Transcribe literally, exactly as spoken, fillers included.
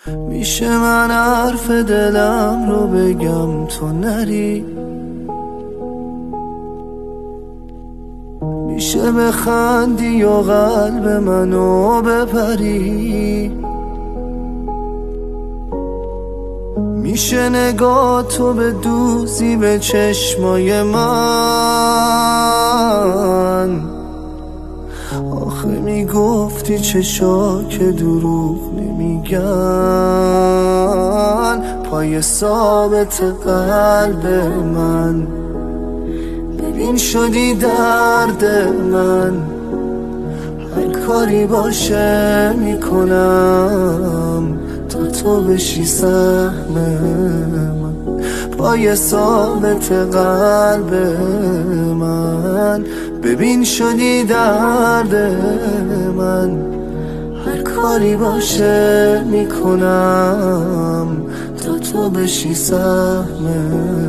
میشه من حرف دلم رو بگم تو نری، میشه بخندی و قلب منو بپری، میشه نگاه تو به دوزی به چشمای من. آخه میگفتی چشا که دروغ نمیگن، پای ثابت قلب من. ببین شدی درد من، هر کاری باشه میکنم تا تو بشی سهم من. پای ثابت قلب من، ببین شدی درد من، هر کاری باشه میکنم تا تو بشی سهم